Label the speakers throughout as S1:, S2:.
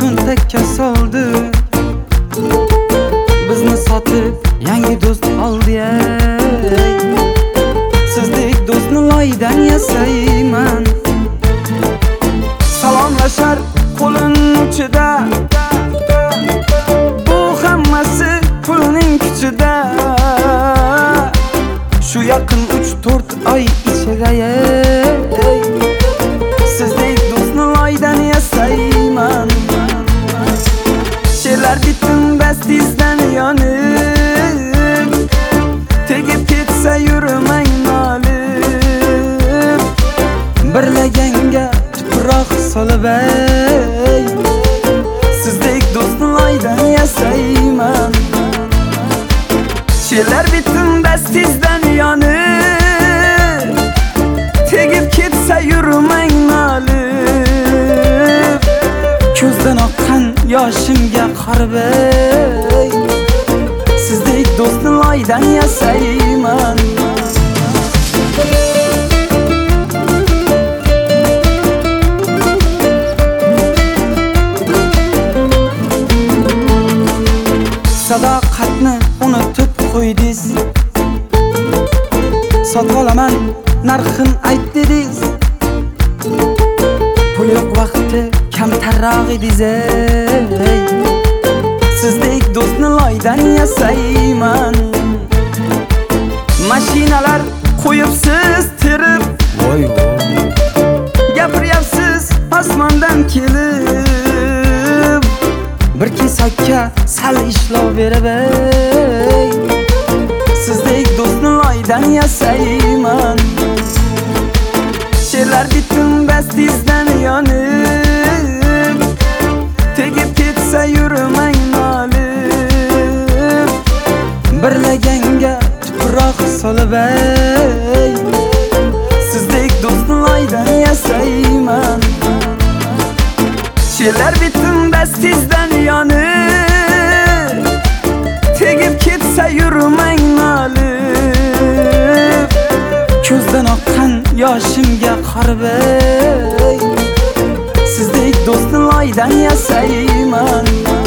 S1: cho'ntakka soldi, bizni sotib yangi do'st oldi. Sizdek do'stni loydan yasayman, salomlashar qo'lin uchida, bu hammasi pulning kuchida. Shu yaqin 3-4 oy ichida sizdek do'stni loydan yasayman. She'rlar bitim dastizdan yonib, tegib ketsa yurmang nolib, birlaganga tuproq solib sizdek do'stni loydan yasayman. She'rlar bitim dastizdan yonib, tegib ketsa yurmang nolib, ko'zdan oqqan yoshimga qarab sizdek do'stni loydan yasayman. Sadoqatni unutib qo'ydingiz, sotib olaman narxin ayt dedingiz. Pul yo'q vaqti kamtarroq edingiz. Sizdek do'stni loydan yasayman. Mashinalar qo'yibsiz terib, voy gapiryapsiz osmondan kelib, bir kesakka sal ishlov berib sizdek do'stni loydan yasayman. She'rlar bitim dastizdan yonib, tegib ketsa yurmang nolib, birlaganga tuproq solib sizdek do'stni loydan yasayman. She'rlar bitim dastizdan yonib, tegib ketsa yurmang nolib, ko'zdan oqqan yoshimga qarab sizdek do'stni loydan yasayman.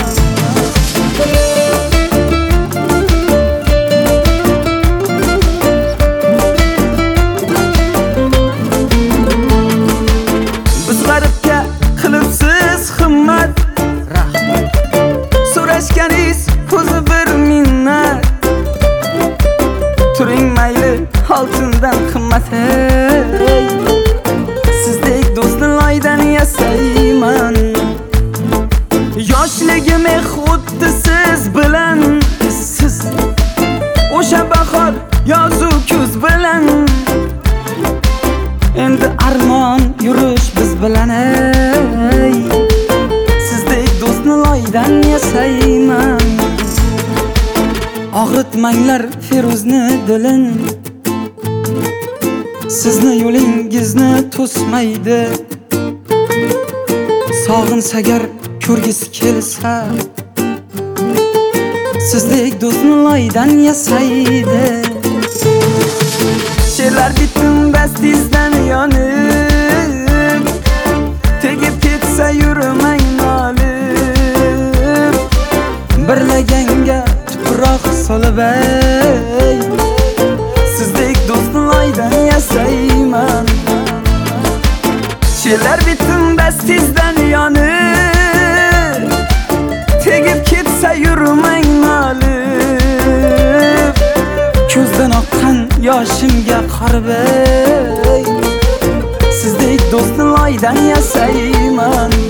S1: Biz g'aribga qilibsiz himmat, rahmat. So'rashganingiz ko'zi bir minnat. Turing mayli oltindan qimmat, sizdek do'stni loydan yasayman. Yoshligim xuddi siz bilan, siz o'sha bahor yozu kuz bilan. Endi armon yurish biz bilan, sizdek do'stni loydan yasayman. Og'ritmanglar Feruzni dilin, sizni yo'lingizni to'smaydi. Sog'insa agar ko'rgisi kelsa, sizdek do'stni loydan yasaydi. She'rlar bitim dastizdan yonib, tegib ketsa yurmang nolib, birlaganga tuproq solib sizdek do'stni loydan yasayman. She'rlar bitim dastizdan yonib, tegib ketsa yurmang nolib, ko'zdan oqqan yoshimga qarab sizdek do'stni loydan yasayman.